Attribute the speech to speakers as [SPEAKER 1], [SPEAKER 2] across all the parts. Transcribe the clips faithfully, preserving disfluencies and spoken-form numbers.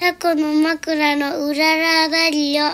[SPEAKER 1] タコの枕のうららだりよ。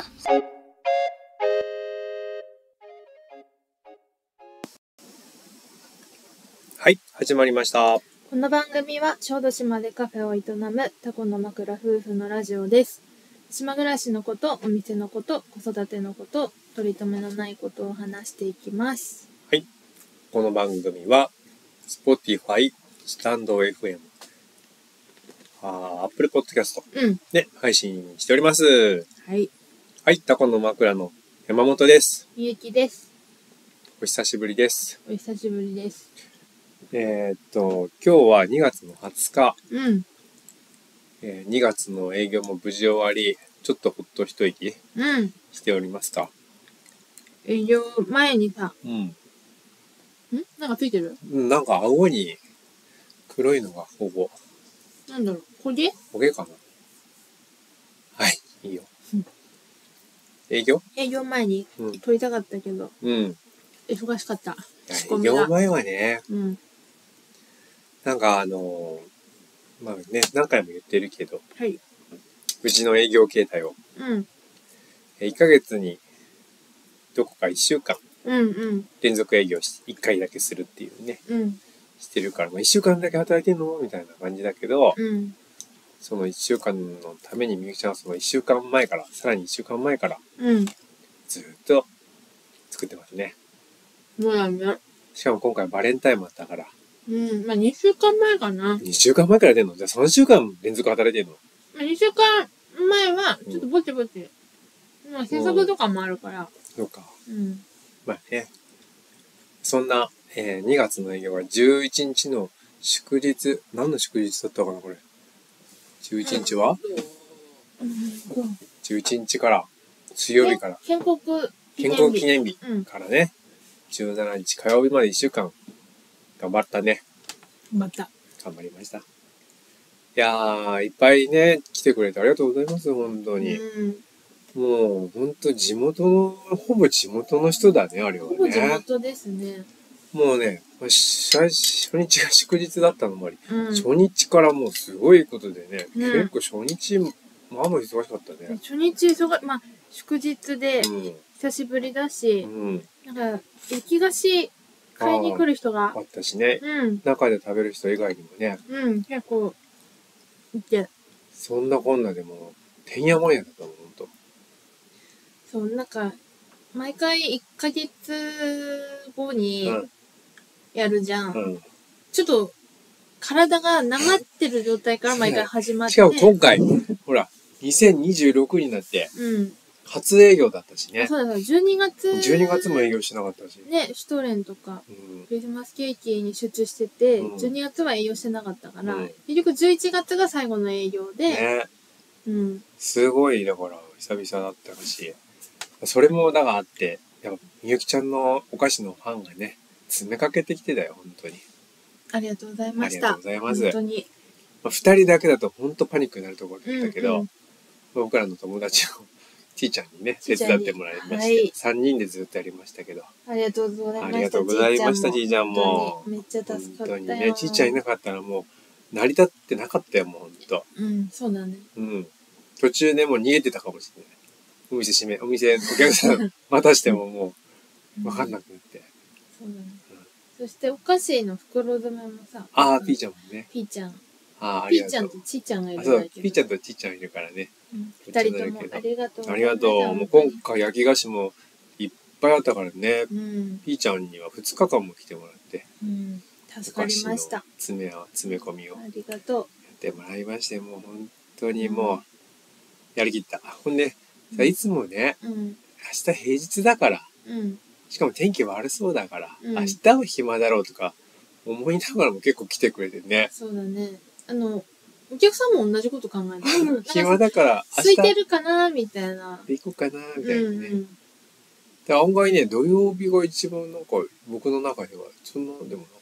[SPEAKER 2] はい、始まりました。
[SPEAKER 3] この番組は小豆島でカフェを営むタコの枕夫婦のラジオです。島暮らしのこと、お店のこと、子育てのこと、取り留めのないことを話していきます。
[SPEAKER 2] はい、この番組は Spotify、スタンド エフエム、あ、Apple Podcast で配信しております。
[SPEAKER 3] うん、はい。
[SPEAKER 2] はい、タコの枕の山本です。
[SPEAKER 3] みゆきです。
[SPEAKER 2] お久しぶりです。
[SPEAKER 3] お久しぶりです。
[SPEAKER 2] えー、っと今日はにがつのはつか、
[SPEAKER 3] うん
[SPEAKER 2] えー、にがつの営業も無事終わり、ちょっとほっと一息
[SPEAKER 3] うん
[SPEAKER 2] しておりますか。
[SPEAKER 3] 営業前にさ、
[SPEAKER 2] うん
[SPEAKER 3] んなんかついてる？
[SPEAKER 2] なんか顎に黒いのがほぼ
[SPEAKER 3] なんだろう、焦げ？
[SPEAKER 2] 焦げかな。はい、いいよ。
[SPEAKER 3] うん、
[SPEAKER 2] 営業
[SPEAKER 3] 営業前に撮りたかったけど、
[SPEAKER 2] うん、
[SPEAKER 3] 忙しかった。
[SPEAKER 2] 営業前はね、
[SPEAKER 3] うん、
[SPEAKER 2] なんかあのー、まあね、何回も言ってるけど、
[SPEAKER 3] はい、
[SPEAKER 2] うちの営業形態を、
[SPEAKER 3] うん、
[SPEAKER 2] いっかげつにどこかいっしゅうかん、
[SPEAKER 3] うんうん、
[SPEAKER 2] 連続営業しいっかいだけするっていうね、
[SPEAKER 3] うん、
[SPEAKER 2] してるから、まあ、いっしゅうかんだけ働いてんのみたいな感じだけど、
[SPEAKER 3] うん、
[SPEAKER 2] そのいっしゅうかんのためにみゆきちゃんはそのいっしゅうかんまえから、さらにいっしゅうかんまえから、
[SPEAKER 3] うん、
[SPEAKER 2] ずっと作ってますね。
[SPEAKER 3] そうだね。
[SPEAKER 2] しかも今回バレンタインもあったから、
[SPEAKER 3] うん、まあにしゅうかんまえかな。
[SPEAKER 2] にしゅうかんまえから出んの？じゃあさんしゅうかん連続働いてんの？
[SPEAKER 3] まあ、にしゅうかんまえは、ちょっとぼちぼち、うん、まあ、制作とかもあるから。
[SPEAKER 2] そうか。
[SPEAKER 3] うん。
[SPEAKER 2] まあね。そんな、えー、にがつの営業はじゅういちにちの祝日、何の祝日だったかな、これ。じゅういちにちは、
[SPEAKER 3] うん、
[SPEAKER 2] じゅういちにちから、水曜日から、
[SPEAKER 3] 建国
[SPEAKER 2] 建国記念日からね、うん、じゅうしちにち火曜日までいっしゅうかん、頑張ったね。
[SPEAKER 3] 頑張った。
[SPEAKER 2] 頑張りました。いやー、いっぱいね、来てくれてありがとうございます、本当に。うん、もう、本当地元の、ほぼ地元の人だね、あれはね。
[SPEAKER 3] ほぼ地元ですね。
[SPEAKER 2] もうね、初日が祝日だったのもあり、うん、初日からもうすごいことでね、うん、結構初日、まあまあ忙しかったね。
[SPEAKER 3] 初日忙し、まあ、祝日で、久しぶりだし、うん、なんか、焼き菓子買いに来る人が。
[SPEAKER 2] あったしね、
[SPEAKER 3] うん、
[SPEAKER 2] 中で食べる人以外にもね。
[SPEAKER 3] うん、結構、いて。
[SPEAKER 2] そんなこんなでも、てんやもんやだったもん、ほんと。
[SPEAKER 3] そう、なんか、毎回いっかげつごにやるじゃん。うん、ちょっと、体がなまってる状態から毎回始まって。
[SPEAKER 2] しかも今回、ほら、にせんにじゅうろくになって、うん、初営業だったしね。
[SPEAKER 3] そうだ、じゅうにがつ。
[SPEAKER 2] じゅうにがつも営業してなかったし。
[SPEAKER 3] ね、シュトレンとか、うん、クリスマスケーキに集中してて、うん、じゅうにがつは営業してなかったから、うん、結局じゅういちがつが最後の営業で、ね、うん、
[SPEAKER 2] すごい、だから久々だったし、それもだがあって、やっぱみゆきちゃんのお菓子のファンがね、詰めかけてきてたよ、本当に。
[SPEAKER 3] ありがとうございました。
[SPEAKER 2] ありがとうございます。
[SPEAKER 3] 本当に。
[SPEAKER 2] まあ、ふたりだけだと本当パニックになるところだったけど、うんうん、僕らの友達のちーちゃんにね、手伝ってもらいまして、はい、さんにんでずっとやりましたけど。
[SPEAKER 3] ありがとうございました。
[SPEAKER 2] ありがとうございました、ちーちゃんも。
[SPEAKER 3] めっちゃ助かったよ。
[SPEAKER 2] 本当にね、ちーちゃんいなかったらもう、成り立ってなかったよ、もう本当。
[SPEAKER 3] うん、そうだね。
[SPEAKER 2] うん。途中でもう逃げてたかもしれない。お店閉め、お店、お客さん待たしてももう、わかんなくなって。
[SPEAKER 3] そうだね。うん、そしてお菓子の袋詰めもさ。
[SPEAKER 2] ああ、ピーちゃんもね。
[SPEAKER 3] ピーちゃん。
[SPEAKER 2] ああ、
[SPEAKER 3] ピーちゃんとちーちゃんがいるんだけど。
[SPEAKER 2] そう、ピーちゃんとちーちゃんいるからね。
[SPEAKER 3] ふたりともありがとう。
[SPEAKER 2] ありがとう。もう今回焼き菓子もいっぱいあったからね。
[SPEAKER 3] うん、
[SPEAKER 2] ピーちゃんにはふつかかんも来てもらって。
[SPEAKER 3] うん、助かりました。
[SPEAKER 2] 詰めは詰め込みを。
[SPEAKER 3] ありがとう。
[SPEAKER 2] やってもらいまして、もう本当にもう、やりきった。ほんで、うん、いつもね、うん、明日平日だから、うん、しかも天気悪そうだから、うん、明日は暇だろうとか思いながらも結構来てくれてね。
[SPEAKER 3] そうだね。あの、お客さんも同じこと考えてる。
[SPEAKER 2] 暇だから、
[SPEAKER 3] 空いてるかなみたいな。
[SPEAKER 2] 行こうかなみたいなね。うんうん、で案外ね、土曜日が一番なんか、僕の中ではそんなでもなかった。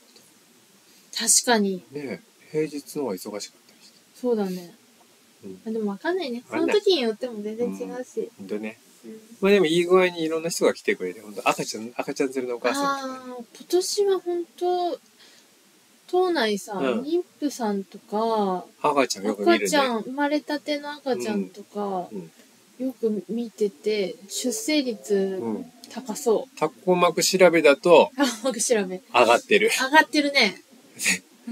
[SPEAKER 3] 確かに。
[SPEAKER 2] ね平日の方が忙しかったりして。
[SPEAKER 3] そうだね。うん、でもわかんないね。その時によっても全然違うし。
[SPEAKER 2] ほんとね。うん、まあでもいい具合にいろんな人が来てくれて、本当赤ちゃん、赤ちゃん連れのお母さんとか、ね。
[SPEAKER 3] ああ、今年は本当島内さ、
[SPEAKER 2] うん
[SPEAKER 3] 妊婦さんとか、
[SPEAKER 2] 赤ちゃんよく見るね。
[SPEAKER 3] 赤ちゃん、生まれたての赤ちゃんとか、
[SPEAKER 2] うん
[SPEAKER 3] よく見てて、出生率
[SPEAKER 2] うん。
[SPEAKER 3] 高そう。
[SPEAKER 2] タコ膜調べだと
[SPEAKER 3] あ、僕調べ。
[SPEAKER 2] 上がってる。
[SPEAKER 3] 上がってるね。うん。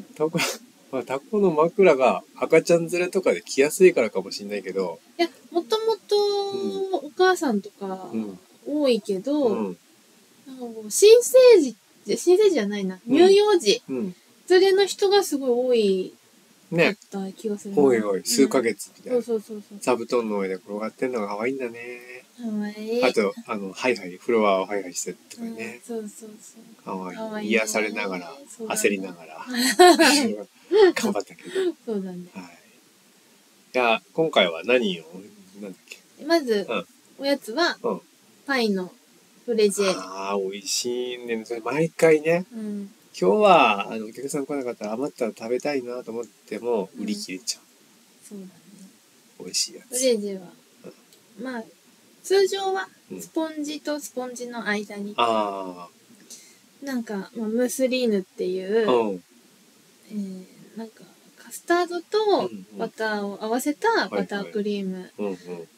[SPEAKER 2] タコ、まあ、タコの枕が赤ちゃん連れとかで来やすいからかもしれないけど、
[SPEAKER 3] いや、もともとお母さんとか
[SPEAKER 2] うん
[SPEAKER 3] 多いけど、
[SPEAKER 2] うん
[SPEAKER 3] なんかこう新生児、新生児じゃないな、
[SPEAKER 2] うん
[SPEAKER 3] 乳幼児
[SPEAKER 2] うん
[SPEAKER 3] 連れの人がすごい多いかっ
[SPEAKER 2] ね、
[SPEAKER 3] た気がするな。
[SPEAKER 2] おいおい、数ヶ月みたいな。
[SPEAKER 3] そうそうそうそう。
[SPEAKER 2] 座布団の上で転がってんのが可愛いんだね。
[SPEAKER 3] かわいい。
[SPEAKER 2] あと、あの、ハイハイ、フロアをハイハイしてるとか
[SPEAKER 3] うん
[SPEAKER 2] ね。
[SPEAKER 3] そうそうそう。
[SPEAKER 2] 可愛い
[SPEAKER 3] かわいいね
[SPEAKER 2] 癒されながら、
[SPEAKER 3] そうだね
[SPEAKER 2] 焦りながら。頑張ったけど。
[SPEAKER 3] そうだね。
[SPEAKER 2] はい。いや、今回は何を、なんだっけ。
[SPEAKER 3] まず、
[SPEAKER 2] うん
[SPEAKER 3] おやつは、
[SPEAKER 2] うん
[SPEAKER 3] パイのフレジェ。
[SPEAKER 2] ああ、美味しいね。それ毎回ね、
[SPEAKER 3] うん。
[SPEAKER 2] 今日は、あの、お客さん来なかったら余ったら食べたいなと思っても、売り切れちゃ
[SPEAKER 3] そうだね。
[SPEAKER 2] う。美味しいや
[SPEAKER 3] フ
[SPEAKER 2] つ。
[SPEAKER 3] レジェは、まあ、通常は
[SPEAKER 2] うん、
[SPEAKER 3] スポンジとスポンジの間に、
[SPEAKER 2] あ
[SPEAKER 3] なんか、まあ、ムースリーヌっていう、
[SPEAKER 2] あ、うん。
[SPEAKER 3] えー、なんか、カスタードと
[SPEAKER 2] うんうん
[SPEAKER 3] バターを合わせたバタークリーム
[SPEAKER 2] うんうん。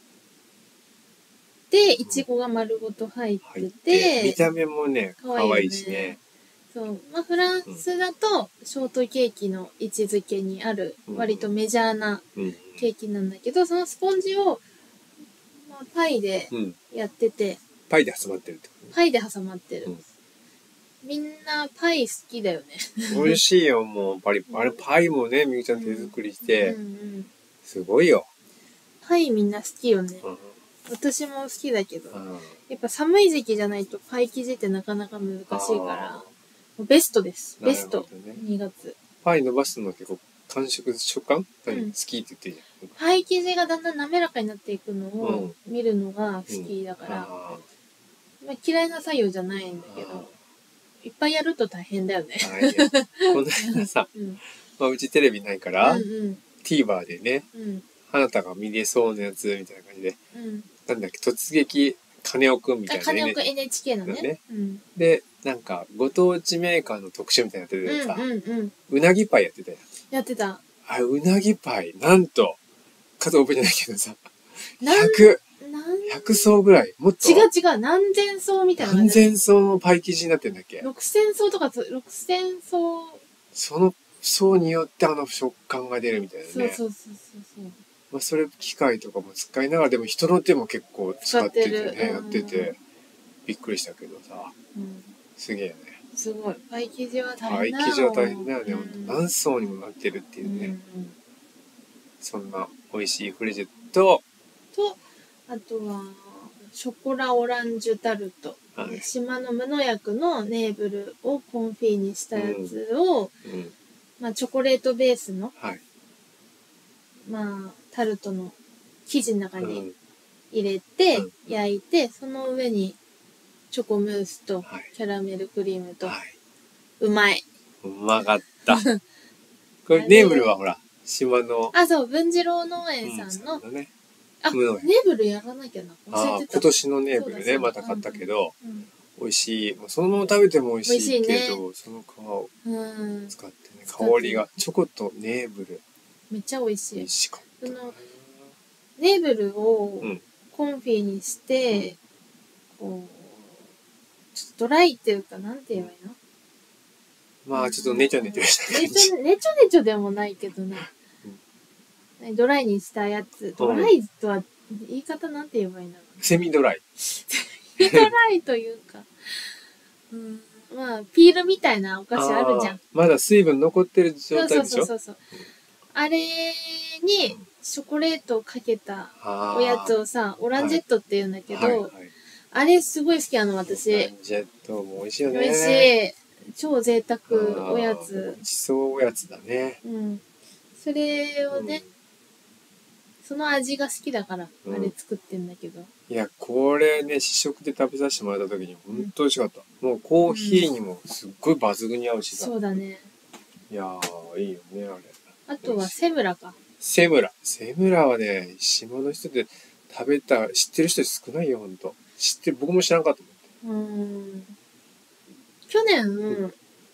[SPEAKER 3] で、いちごが丸ごと入って
[SPEAKER 2] 入って、見
[SPEAKER 3] て、
[SPEAKER 2] た目もね、可
[SPEAKER 3] 可愛いよね
[SPEAKER 2] 愛いしね。
[SPEAKER 3] そう、まあ、フランスだと、ショートケーキの位置づけにある、
[SPEAKER 2] うん
[SPEAKER 3] 割とメジャーな
[SPEAKER 2] うん。
[SPEAKER 3] ケーキなんだけど、そのスポンジを、まあ、パイで
[SPEAKER 2] うん。
[SPEAKER 3] やってて、
[SPEAKER 2] パイで挟まってるってことね。
[SPEAKER 3] パイで挟まってる。
[SPEAKER 2] うん
[SPEAKER 3] みんなパイ好きだよね。
[SPEAKER 2] 美味しいよ、もう。パリ、あれ、パイもね、みゆちゃん手作りして
[SPEAKER 3] うん、うん。
[SPEAKER 2] すごいよ。
[SPEAKER 3] パイみんな好きよね。
[SPEAKER 2] うん。
[SPEAKER 3] 私も好きだけど。
[SPEAKER 2] うん
[SPEAKER 3] やっぱ寒い時期じゃないとパイ生地ってなかなか難しいから
[SPEAKER 2] あ、
[SPEAKER 3] ベストです。
[SPEAKER 2] ー
[SPEAKER 3] ベスト。
[SPEAKER 2] なるほどね
[SPEAKER 3] にがつ。
[SPEAKER 2] パイ伸ばすの結構、感触、食感何
[SPEAKER 3] うん
[SPEAKER 2] 好きって言ってるじ
[SPEAKER 3] パイ生地がだんだん滑らかになっていくのを見るのが好きだ
[SPEAKER 2] ゃん。
[SPEAKER 3] から、
[SPEAKER 2] あ
[SPEAKER 3] まあ、嫌いな作業じゃないんだ
[SPEAKER 2] ー
[SPEAKER 3] けど、いっぱいやると大変だよね。
[SPEAKER 2] あー大変この間さ、
[SPEAKER 3] うん。
[SPEAKER 2] まあ、うちテレビないから、
[SPEAKER 3] うんうん。
[SPEAKER 2] TVer でね、
[SPEAKER 3] うん。
[SPEAKER 2] あなたが見れそうなやつみたいな感じで、
[SPEAKER 3] うん。
[SPEAKER 2] なんだっけ、突撃、金尾くんみたい
[SPEAKER 3] あ、
[SPEAKER 2] な、
[SPEAKER 3] 金岡
[SPEAKER 2] ね。
[SPEAKER 3] エヌエイチケーのね。
[SPEAKER 2] ね
[SPEAKER 3] うん。
[SPEAKER 2] で、なんか、ご当地メーカーの特集みたいなのやっててさ、
[SPEAKER 3] うんうんうん。
[SPEAKER 2] うなぎパイやってたよ。
[SPEAKER 3] やってた。
[SPEAKER 2] あれ、うなぎパイ、なんと、数覚えてないけどさ、
[SPEAKER 3] なん
[SPEAKER 2] ひゃく、
[SPEAKER 3] なん
[SPEAKER 2] ひゃく層ぐらい、もっと
[SPEAKER 3] 違う違う、何千層みたいな感じ。
[SPEAKER 2] 何千層のパイ生地になってんだっけ。
[SPEAKER 3] ろくせん層とかつ、ろくせん層。
[SPEAKER 2] その層によってあの食感が出るみたいなね。
[SPEAKER 3] そうそうそうそうそう。
[SPEAKER 2] まあ、それ機械とかも使いながら、でも人の手も結構使っててね、
[SPEAKER 3] 使ってる
[SPEAKER 2] やって
[SPEAKER 3] うん
[SPEAKER 2] て、びっくりしたけどさ、
[SPEAKER 3] うん。
[SPEAKER 2] すげえよね。
[SPEAKER 3] すごい。パイ生地は大
[SPEAKER 2] パイ
[SPEAKER 3] 変だよ。
[SPEAKER 2] 生地は大変だよね、
[SPEAKER 3] うん
[SPEAKER 2] ほんと何層にもなってるっていうね。
[SPEAKER 3] うんうん。
[SPEAKER 2] そんな美味しいフレジェと、
[SPEAKER 3] と、あとは、ショコラオランジュタルト。
[SPEAKER 2] はい
[SPEAKER 3] 島の無農薬のネーブルをコンフィにしたやつを、
[SPEAKER 2] うん、
[SPEAKER 3] まあ、チョコレートベースの、
[SPEAKER 2] はい。
[SPEAKER 3] まあ、タルトの生地の中に
[SPEAKER 2] うん、
[SPEAKER 3] 入れて、
[SPEAKER 2] うん
[SPEAKER 3] 焼いて、その上にチョコムースと
[SPEAKER 2] はい
[SPEAKER 3] キャラメルクリームと、
[SPEAKER 2] はい。
[SPEAKER 3] うまい。
[SPEAKER 2] うまかった。これ、ネーブルはほら、島の、
[SPEAKER 3] あ、そう、文次郎農園さんの、
[SPEAKER 2] だね。
[SPEAKER 3] あ、ネ
[SPEAKER 2] 無農薬
[SPEAKER 3] ーブルやらなきゃな。
[SPEAKER 2] ああ、
[SPEAKER 3] 忘れてた。
[SPEAKER 2] 今年のネーブルね、
[SPEAKER 3] そうだそうだ
[SPEAKER 2] また買ったけど、
[SPEAKER 3] うん
[SPEAKER 2] 美味しい。まあそのまま食べても美味しいけ
[SPEAKER 3] 美味しい
[SPEAKER 2] ど、その皮を
[SPEAKER 3] うん。
[SPEAKER 2] 使ってね、
[SPEAKER 3] 使って
[SPEAKER 2] 香りが、チョコとネーブル、
[SPEAKER 3] めっちゃ美味しい
[SPEAKER 2] 美味。しかったな。
[SPEAKER 3] そのネーブルを
[SPEAKER 2] うん
[SPEAKER 3] コンフィにして、こう、ちょっとドライっていうか、なんて言えばいいの
[SPEAKER 2] まあ、ちょっとネチョネチョした感じ。
[SPEAKER 3] ネチョネチョネチョでもないけどね。ドライにしたやつ。ドライとは言い方なんて言えばいいんだろう。
[SPEAKER 2] セミドライ。
[SPEAKER 3] ドライというか、うん、まあ、ピールみたいなお菓子あるじゃん。
[SPEAKER 2] あーまだ水分残ってる
[SPEAKER 3] そうそう
[SPEAKER 2] 状態でしょ
[SPEAKER 3] そうそうそう。あれにチョコレートをかけた
[SPEAKER 2] あー
[SPEAKER 3] おやつをさ、オランジェットって言うんだけど、
[SPEAKER 2] はいはい、
[SPEAKER 3] あれすごい好きなの、
[SPEAKER 2] オ
[SPEAKER 3] 私。
[SPEAKER 2] ランジェットも美味しいよね。
[SPEAKER 3] 美味しい。超贅沢
[SPEAKER 2] あー
[SPEAKER 3] おや
[SPEAKER 2] 美
[SPEAKER 3] つ。
[SPEAKER 2] 味しそうおやつだね。
[SPEAKER 3] うん。それをね、
[SPEAKER 2] うん
[SPEAKER 3] その味が好きだから、
[SPEAKER 2] うん
[SPEAKER 3] あれ作ってんだけど。
[SPEAKER 2] いや、これね、試食で食べさせてもらった時に本当美味しかった。もうコーヒーにもすっごい抜群に合うしさ。
[SPEAKER 3] そうだね。
[SPEAKER 2] いやー、いいよね、あれ。
[SPEAKER 3] あとはセムラか。
[SPEAKER 2] セムラ。セムラはね、島の人で食べた、知ってる人少ないよ、ほんと。知ってる、僕も知らんかったもん。
[SPEAKER 3] うーん。去年、
[SPEAKER 2] ん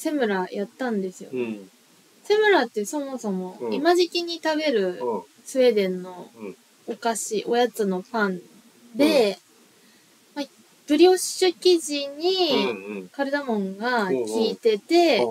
[SPEAKER 3] セムラやったんですよ。
[SPEAKER 2] うん、
[SPEAKER 3] セムラってそもそも、
[SPEAKER 2] うん、
[SPEAKER 3] 今時期に食べるスウェーデンのお菓子、おやつのパンで、うんまあ、ブリオッシュ生地にカルダモンが効いてて、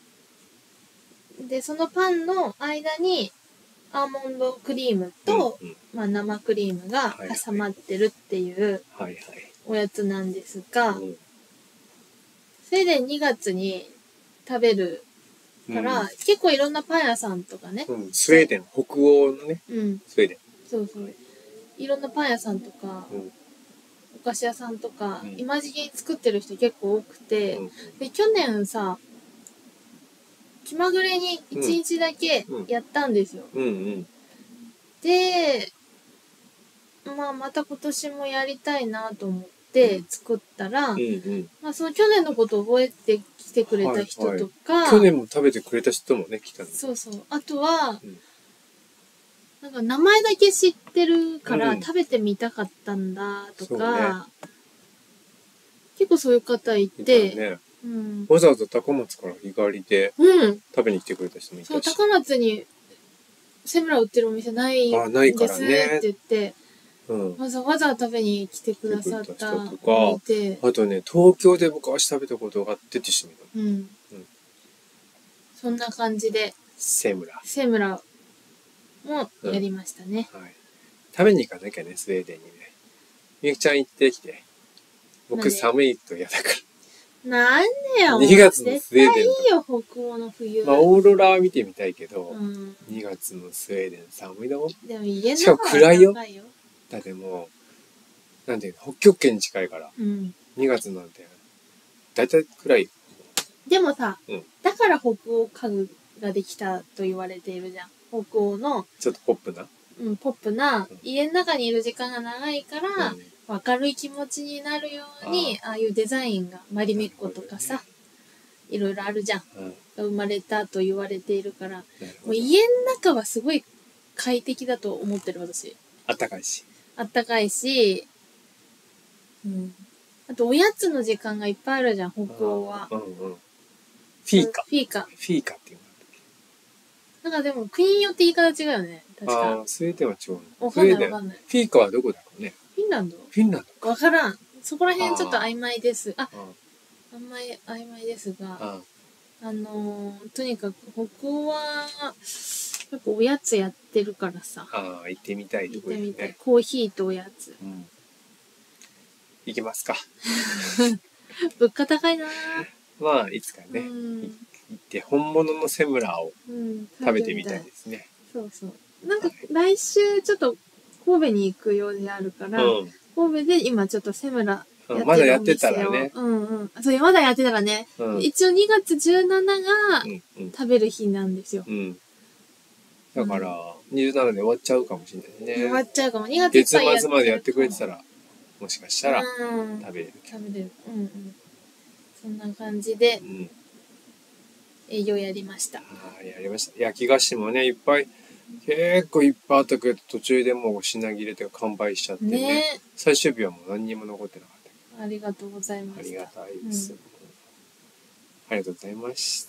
[SPEAKER 3] で、そのパンの間にアーモンドクリームと、うんうんまあ、生クリームが挟まってるっていうおやつなんですが、はいはい、それでにがつに食べるから、うん、結構いろんなパン屋さんとかね、
[SPEAKER 2] うん、スウェーデン、北欧のね、
[SPEAKER 3] うん、
[SPEAKER 2] スウェーデン。
[SPEAKER 3] そうそう。いろんなパン屋さんとか、うん、お菓子屋さんとか、うん、今時期に作ってる人結構多くて、うん、で、去年さ、気まぐれにいちにちだけやったんですよ。うんうんうん、で、まあ、また今年もやりたいなと思って作ったら、うんうん、まあ、その去年のことを覚えてきてくれた人とか、はいはい、
[SPEAKER 2] 去年も食べてくれた人もね、来たんです。
[SPEAKER 3] そうそう。あとは、うん、なんか名前だけ知ってるから食べてみたかったんだとか、ね、結構そういう方いて、ね
[SPEAKER 2] うん、わざわざ高松から日帰りで食べに来てくれた人もいたし、
[SPEAKER 3] うん、そう、高松にセムラ売ってるお店ないんですって言って、うん、わざわざ食べに来てくださった人とか、
[SPEAKER 2] あとね、東京で昔食べたことがあってってしてみた。うん。うん。
[SPEAKER 3] そんな感じで、
[SPEAKER 2] セムラ。
[SPEAKER 3] セムラもやりましたね。
[SPEAKER 2] うん、はい。食べに行かなきゃね、スウェーデンにね。みゆきちゃん行ってきて。僕寒いと嫌だから。
[SPEAKER 3] なんでよ。
[SPEAKER 2] にがつのスウェーデン。絶対い
[SPEAKER 3] いよ、北欧の冬。
[SPEAKER 2] まあ、オーロラは見てみたいけど、うん、にがつのスウェーデン寒いだもん。
[SPEAKER 3] でも家の
[SPEAKER 2] しかも暗いよ。だってもう、なんていうの、北極圏に近いから、うん、にがつなんて、だいたい暗い。
[SPEAKER 3] でもさ、うん、だから北欧家具ができたと言われているじゃん。北欧の。
[SPEAKER 2] ちょっとポップな。
[SPEAKER 3] うん、ポップな、うん、家の中にいる時間が長いから、うん、明るい気持ちになるように、ああいうデザインが、マリメッコとかさ、ね、いろいろあるじゃん。うん、が生まれたと言われているから、もう家の中はすごい快適だと思ってる私。
[SPEAKER 2] あったかいし。
[SPEAKER 3] あったかいし、うん。あとおやつの時間がいっぱいあるじゃん、北欧は。うんうん。
[SPEAKER 2] フィーカ。
[SPEAKER 3] フィーカ。
[SPEAKER 2] フィーカっていう
[SPEAKER 3] のなんかでも国によって言い方違うよね。確か。
[SPEAKER 2] ああ、スウェーデンは違う。
[SPEAKER 3] わかんないわかんない。
[SPEAKER 2] フィーカはどこだろうね。
[SPEAKER 3] フィンランド
[SPEAKER 2] フィンランド
[SPEAKER 3] わからん。そこら辺ちょっと曖昧です。あ、あんまり曖昧ですが、あ, あのー、とにかく北欧は、なんかおやつやってるからさ。
[SPEAKER 2] ああ、行ってみたいところですね。行ってみたい。
[SPEAKER 3] コーヒーとおやつ。うん、
[SPEAKER 2] 行きますか。
[SPEAKER 3] 物価高いなぁ。
[SPEAKER 2] まあ、いつかね、うん、行って本物のセムラを食べてみたいですね。
[SPEAKER 3] うん、そうそう。なんか来週ちょっと神戸に行くようであるから、うん、神戸で今ちょっとセムラやってるお店を、
[SPEAKER 2] まだやってたらね。
[SPEAKER 3] うんうん。そう、まだやってたらね。うん、一応にがつじゅうしちが食べる日なんですよ。うんうん
[SPEAKER 2] だから、にじゅうしちで終わっちゃうかもしれないね。
[SPEAKER 3] 終わっちゃうかも。にがついっぱいや
[SPEAKER 2] 月末までやってくれてたら、もしかしたら食べれる。
[SPEAKER 3] 食べれる。うんうん。そんな感じで、営業やりました。
[SPEAKER 2] ああ、やりました。焼き菓子もね、いっぱい、結構いっぱいあったけど、途中でもう品切れというか完売しちゃってね。ね最終日はもう何にも残ってなかった。
[SPEAKER 3] ありがとうございました。
[SPEAKER 2] ありがたいです。うん、ありがとうございました。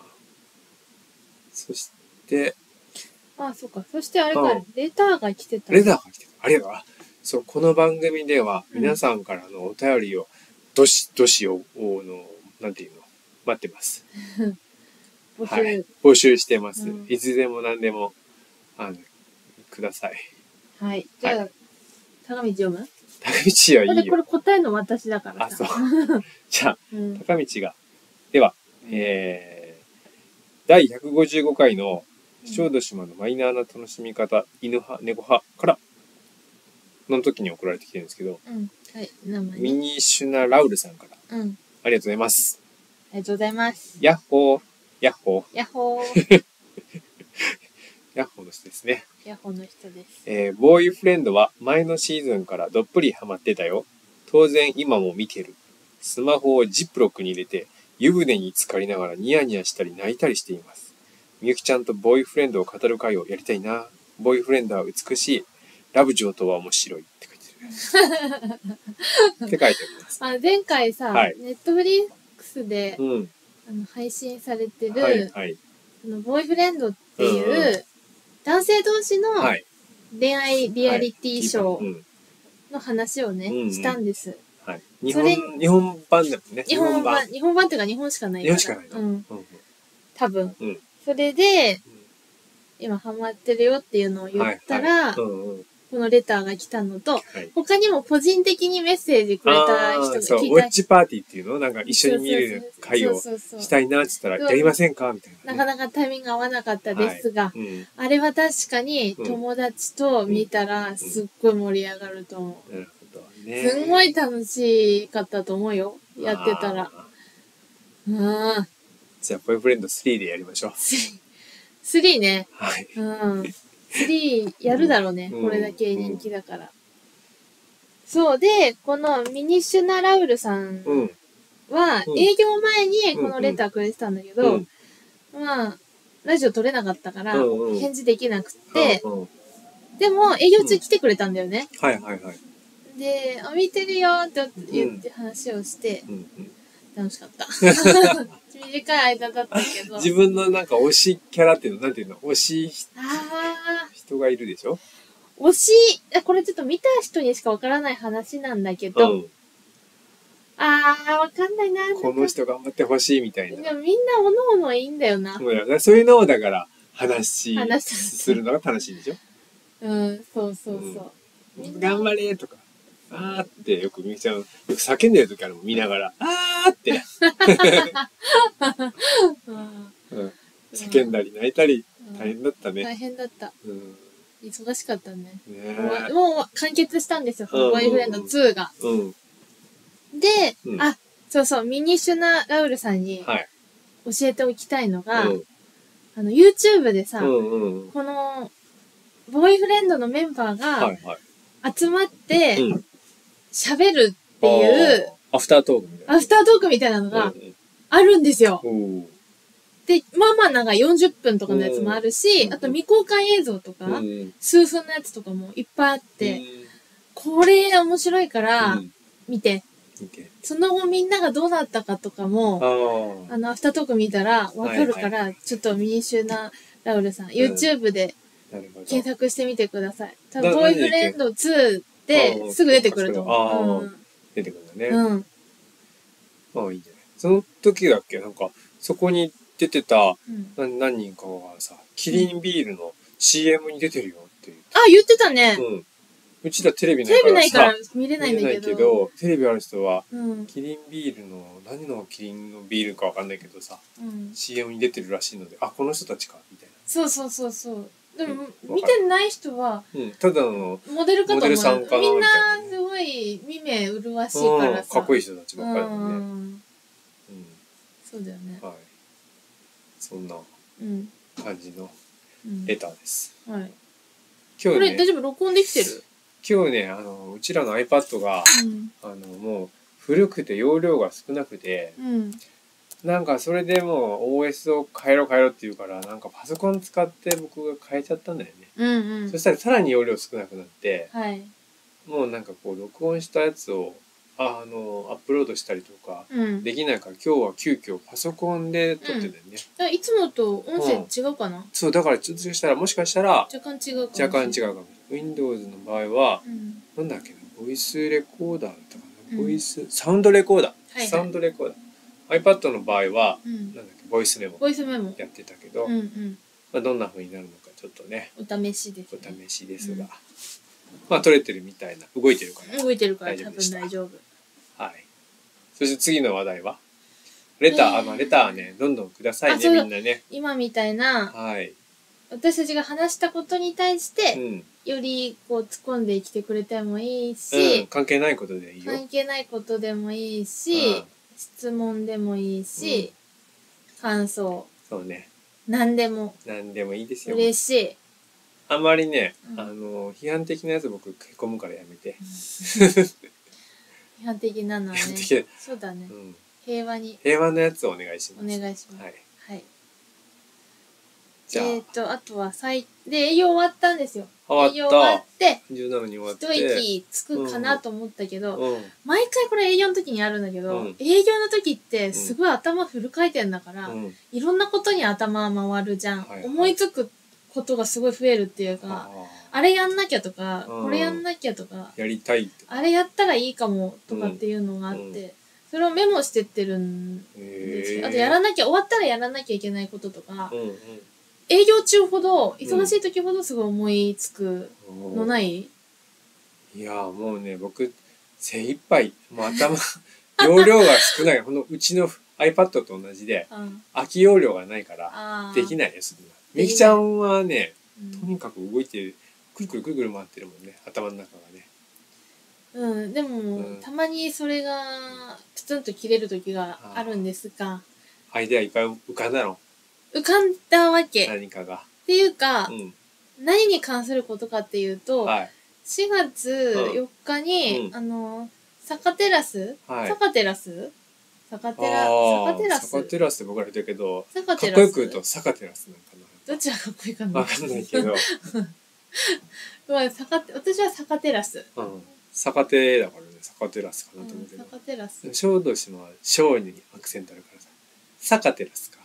[SPEAKER 2] そして、
[SPEAKER 3] ああ、そうか。そしてあれか、うん、レターが来てた。
[SPEAKER 2] レターが来てた。ありがとう。そう、この番組では皆さんからのお便りを、どしどしを、の、なんていうの、待ってます。
[SPEAKER 3] 募集、はい、
[SPEAKER 2] 募集してます。うん、いつでも何でも、あの、ください。
[SPEAKER 3] はい。じゃあ、はい、高道読む？
[SPEAKER 2] 高道はいいよ。
[SPEAKER 3] だってこれ答えの私だから
[SPEAKER 2] さ。あ、そう。じゃあ、うん、高道が。では、えー、だいひゃくごじゅうごかいの小豆島のマイナーな楽しみ方、犬派、猫派からの時に送られてきてるんですけど、
[SPEAKER 3] うんはい、名前
[SPEAKER 2] ミニシュナラウルさんから、うん、ありがとうございます。
[SPEAKER 3] ありがとうございます。
[SPEAKER 2] ヤッホー、ヤッホー。
[SPEAKER 3] ヤッホー。
[SPEAKER 2] ヤッホーの人ですね。
[SPEAKER 3] ヤッホーの人です。
[SPEAKER 2] えー、ボーイフレンドは前のシーズンからどっぷりハマってたよ。当然今も見てる。スマホをジップロックに入れて湯船に浸かりながらニヤニヤしたり泣いたりしています。みゆきちゃんとボーイフレンドを語る会をやりたいな。ボーイフレンドは美しい。ラブ上等は面白いって書いてる。って書いてあります。
[SPEAKER 3] あ前回さ、はい、ネットフリックスであの配信されてる、
[SPEAKER 2] はいはい、
[SPEAKER 3] あのボーイフレンドっていう、うんうん、男性同士の恋愛リアリティショーの話をね、はい、したんです。
[SPEAKER 2] はい、日本日本版だもんね。
[SPEAKER 3] 日本版日本版っていうか日本しかないから。
[SPEAKER 2] 日本しかないの。
[SPEAKER 3] うん。
[SPEAKER 2] うん、
[SPEAKER 3] 多分、うん。それで、うん、今ハマってるよっていうのを言ったら、はいはい、うんうん、このレターが来たのと、はい、他にも個人的にメッセージくれた人が
[SPEAKER 2] そう、ウォッチパーティーっていうのなんか一緒に見る会をしたいなって言ったら、やりませんかみたいな、
[SPEAKER 3] ね。なかなかタイミング合わなかったですが、はいうん、あれは確かに友達と見たらすっごい盛り上がると思う。うんうん、なるほどね。すんごい楽しかったと思うよ。やってたら。うん。
[SPEAKER 2] じゃあ、ボーイフレンドスリーでやりましょう。
[SPEAKER 3] スリーね。
[SPEAKER 2] はい。
[SPEAKER 3] うん。スリーやるだろうね、うん、これだけ人気だから、うん、そうでこのミニシュナ・ラウルさんは、うん、営業前にこのレターくれてたんだけど、うんうん、まあラジオ撮れなかったから返事できなくて、うんうん、でも営業中来てくれたんだよね、
[SPEAKER 2] うん、はいはいはい
[SPEAKER 3] で「あ見てるよ」って言って話をして、うんうんうん楽しかった。短い間だったけど。
[SPEAKER 2] 自分のなんか推しキャラっていうの、なんていうの推し人がいるでしょ
[SPEAKER 3] 推し、これちょっと見た人にしかわからない話なんだけど、うん、あー、わかんないな。
[SPEAKER 2] この人頑張ってほしいみたいな。
[SPEAKER 3] でもみんなおのおのいいんだよな。
[SPEAKER 2] そういうのをだから話するのが楽しいんでしょ
[SPEAKER 3] うん、そうそうそう。
[SPEAKER 2] うん、頑張れとか。あーってよくみきちゃん、よく叫んでる時あるもん、見ながら。あーって。うん、叫んだり泣いたり、大変だったね。
[SPEAKER 3] 大変だった。うん、忙しかったね。ねもう完結したんですよ、ボーイフレンドツーが。うん、で、うん、あ、そうそう、ミニシュナ・ラウルさんに教えておきたいのが、はい、あの、YouTube でさ、うんうん、この、ボーイフレンドのメンバーが集まって、うん喋るっていう、
[SPEAKER 2] アフタートークみたいな。
[SPEAKER 3] アフタートークみたいなのがあるんですよ。うん、で、まあまあなんかよんじゅっぷんとかのやつもあるし、うん、あと未公開映像とか、うん、数分のやつとかもいっぱいあって、うん、これ面白いから見て、うん、その後みんながどうなったかとかも、あのアフタートーク見たらわかるから、はいはい、ちょっとミニシュナ・ラウルさん、うん、YouTube で検索してみてください。多分ボーイフレンドツー、ですぐ出てくると思う。
[SPEAKER 2] うん、出てくるんだね。うん。まあいいんじゃない。その時だっけなんか、そこに出てた、うん、何人かがさ、キリンビールの シーエム に出てるよって言って。
[SPEAKER 3] あ、言ってたね。
[SPEAKER 2] うん。うちらテレビないからさ。テレビないから
[SPEAKER 3] 見れないんだけど。見れないけど、
[SPEAKER 2] テレビある人は、うん、キリンビールの、何のキリンのビールかわかんないけどさ、うん、シーエム に出てるらしいので、あ、この人たちか、みたいな。
[SPEAKER 3] そうそうそうそう。でも、うん、見てない人は、
[SPEAKER 2] うん、ただの
[SPEAKER 3] モデルかと思う。
[SPEAKER 2] モデルさんかな
[SPEAKER 3] みんなすごい見目麗しいからさ。
[SPEAKER 2] かっこいい人たちばっかりだもんね。うん。
[SPEAKER 3] そうだよね。
[SPEAKER 2] はい。そんな感じのレターです。
[SPEAKER 3] うんうん、はい。今日ね。これ大丈夫？録音できてる？
[SPEAKER 2] 今日ね、あの、うちらの iPad が、うん、あの、もう古くて容量が少なくて、うんなんかそれでもう オーエス を変えろ変えろって言うからなんかパソコン使って僕が変えちゃったんだよね、うんうん、そしたらさらに容量少なくなって、はい、もうなんかこう録音したやつをあのアップロードしたりとかできないから、うん、今日は急遽パソコンで撮ってんだよね、
[SPEAKER 3] うん、いつもと音声違うかな、うん、
[SPEAKER 2] そうだからちょっとしたらもしかしたら
[SPEAKER 3] 若干違うかも
[SPEAKER 2] 若干違うかも Windows の場合は、うん、なんだっけなボイスレコーダーだったかな、うん、ボイスサウンドレコーダー、はいはい、サウンドレコーダーiPad の場合は、うん、なんだっけボイスメモ
[SPEAKER 3] ボイスメモ
[SPEAKER 2] やってたけど、うんうんまあ、どんな風になるのかちょっとね
[SPEAKER 3] お試しです、ね、
[SPEAKER 2] お試しですが、うん、まあ撮れてるみたいな動いてるから
[SPEAKER 3] 動いてるから多分大丈夫
[SPEAKER 2] はいそして次の話題はレター、えー、あまあレターねどんどんくださいねみんなね
[SPEAKER 3] 今みたいな、はい、私たちが話したことに対して、うん、よりこう突っ込んできてくれてもいいし、
[SPEAKER 2] うん、関係ないことでいいよ
[SPEAKER 3] 関係ないことでもいいし、うん質問でもいいし、うん、感想
[SPEAKER 2] そうね
[SPEAKER 3] 何でも
[SPEAKER 2] 何でもいいですよ
[SPEAKER 3] 嬉しい
[SPEAKER 2] あんまりね、うん、あの批判的なやつ僕へこむからやめて、うん、
[SPEAKER 3] 批判的なのはねそうだね、うん、平和に
[SPEAKER 2] 平和なやつをお願いします
[SPEAKER 3] お願いしますはい、はい、
[SPEAKER 2] じじゃあ
[SPEAKER 3] えっ、と、あとは最、で、営業終わったんですよ。
[SPEAKER 2] 終わった
[SPEAKER 3] 営業終わって、
[SPEAKER 2] じゅうななに終わって。
[SPEAKER 3] 一息つくかなと思ったけど、
[SPEAKER 2] うんうん、
[SPEAKER 3] 毎回これ営業の時にあるんだけど、うん、営業の時ってすごい頭フル回転だから、うん、いろんなことに頭回るじゃん。はいはい、思いつくことがすごい増えるっていうか、あ, あれやんなきゃとか、うん、これやんなきゃとか、
[SPEAKER 2] やりたい
[SPEAKER 3] あれやったらいいかもとかっていうのがあって、うん、それをメモしてってるんですよ。あとやらなきゃ、終わったらやらなきゃいけないこととか、うんうん、営業中ほど、忙しい時ほどすごい思いつくのない、
[SPEAKER 2] うん、いやもうね、僕、精一杯、もう頭、容量が少ない。このうちの iPad と同じで、うん、空き容量がないから、できないです。みきちゃんはね、とにかく動いて、くるくるくるくる回ってるもんね、頭の中がね。
[SPEAKER 3] うん、でも、うん、たまにそれが、プツンと切れる時があるんですが。
[SPEAKER 2] アイデアいっぱい浮かんだの？
[SPEAKER 3] 浮かんだわけ。
[SPEAKER 2] 何かが。
[SPEAKER 3] っていうか、うん、何に関することかっていうと、はい、しがつよっかに、うん、あの、サカテラス、はい、サカテラスサカテラ、サカテラス
[SPEAKER 2] サカテラスって僕ら言ってるけど、かっこよく言うとサカテラスなんかな。
[SPEAKER 3] どっちがかっこいいかな
[SPEAKER 2] わかんないけど。
[SPEAKER 3] まあ、サカ私はサカテラス。
[SPEAKER 2] うん。サカテだからね、サカテラスかなと思うけど。
[SPEAKER 3] うん、サカテラス。
[SPEAKER 2] 小豆島は小にアクセントあるからさ。サカテラスか。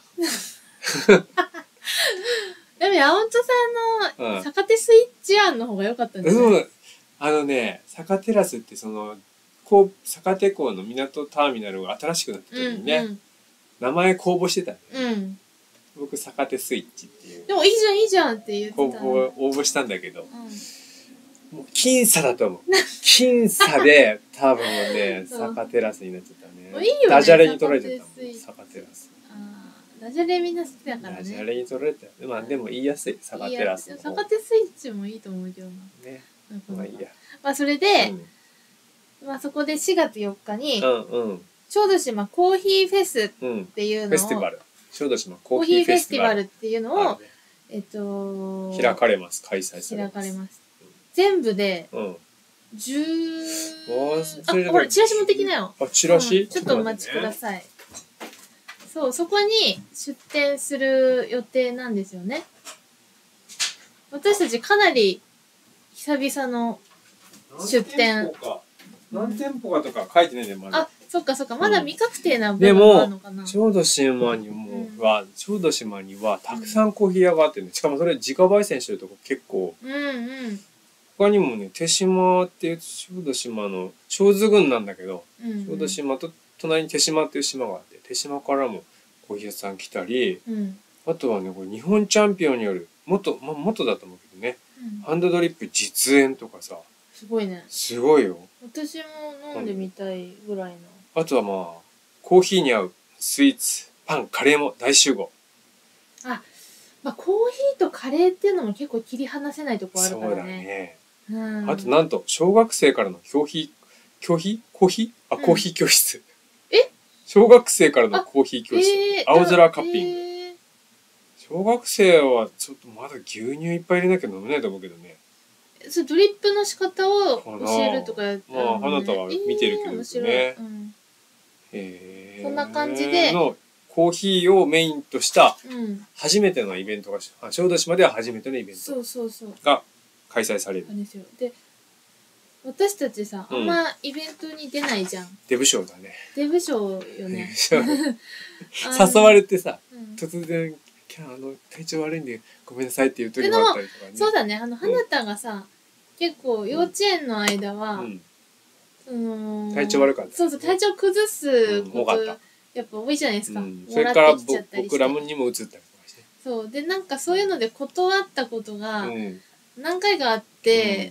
[SPEAKER 3] でも山本さんのサカテスイッチ案の方が良かったんですよ、
[SPEAKER 2] うん。あのね、サカテラスってその、こう、サカテ港の港ターミナルが新しくなった時にね、うんうん、名前公募してたね。うん。僕、サカテスイッチっていう。
[SPEAKER 3] でもいいじゃん、いいじゃんって言ってた。
[SPEAKER 2] 公募、応募したんだけど、うん、もう僅差だと思う。僅差で、多分ね、サカテラスになっちゃったね。
[SPEAKER 3] いいよね。
[SPEAKER 2] ダジャレに取られちゃったもん、サカテラス。
[SPEAKER 3] ダジャレみんな好きだからね。
[SPEAKER 2] ダジャレに取られたよね。まあでも言いやすい、サカテラスの方。
[SPEAKER 3] サカテスイッチもいいと思うけどな。
[SPEAKER 2] ね。まあいいや。
[SPEAKER 3] まあそれで、うん、まあそこでしがつよっかに、うんうん、小豆島コーヒーフェスっていうのを、うん、
[SPEAKER 2] フェスティバル。小豆島コーヒーフェスティバル
[SPEAKER 3] っていうのを、えっと、
[SPEAKER 2] 開かれます。開催されます。
[SPEAKER 3] 開かれます。全部で、うん、じゅう、あ、ほら、チラシ持ってきなよ。
[SPEAKER 2] あ、チラシ、
[SPEAKER 3] うん、ちょっとお待ちください。そう、そこに出店する予定なんですよね。私たちかなり久々の出店。
[SPEAKER 2] 何店舗かとか書いてないんだよ、まだ。
[SPEAKER 3] あ、そっかそっか、まだ未確定な部分があるのかな。
[SPEAKER 2] でも、小豆島にもは、小豆島にはたくさんコーヒー屋があってね、しかもそれ自家焙煎してるとこ結構。うんうん。他にもね、手島っていう小豆島の小豆郡なんだけど、うんうん、小豆島と隣に手島っていう島があって、手島からもコーヒー屋さん来たり、うん、あとはね、これ日本チャンピオンによる、元、まあ、元だと思うけどね、うん、ハンドドリップ実演とかさ、
[SPEAKER 3] すごいね。
[SPEAKER 2] すごいよ。
[SPEAKER 3] 私も飲んでみたいぐらいの。
[SPEAKER 2] あとはまあ、コーヒーに合うスイーツ、パン、カレーも大集合。
[SPEAKER 3] あ、まあコーヒーとカレーっていうのも結構切り離せないとこあるからね。そうだね。
[SPEAKER 2] うん、あとなんと、小学生からの教費、教費コーヒーあ、うん、コーヒー教室。
[SPEAKER 3] え
[SPEAKER 2] 小学生からのコーヒー教室。えー、青空カッピング、えー。小学生はちょっとまだ牛乳いっぱい入れなきゃ飲めないと思うけどね。
[SPEAKER 3] それドリップの仕方を教えるとかやったら、ね、
[SPEAKER 2] まあ、花田は見てるけどね。えー、面白い。うん、
[SPEAKER 3] えー、そんな感じで。
[SPEAKER 2] のコーヒーをメインとした初めてのイベントが、うん、小豆島では初めてのイベントが開催される。
[SPEAKER 3] そうそうそう。で、私たちさ、あんまイベントに出ないじゃん。うん、
[SPEAKER 2] デブ賞だね。
[SPEAKER 3] デブ賞よね。
[SPEAKER 2] 誘われてさ、うん、突然、あの、体調悪いんでごめんなさいっていう時もあったりとかね。
[SPEAKER 3] そうだね。あの、花田がさ、うん、結構幼稚園の間は、うん、
[SPEAKER 2] その体調悪かった、ね。
[SPEAKER 3] そうそう、体調崩すこと、うん、やっぱ多いじゃないですか。うん、
[SPEAKER 2] それから僕らにも移ったりとかして。
[SPEAKER 3] そう。で、なんかそういうので断ったことが何回かあって、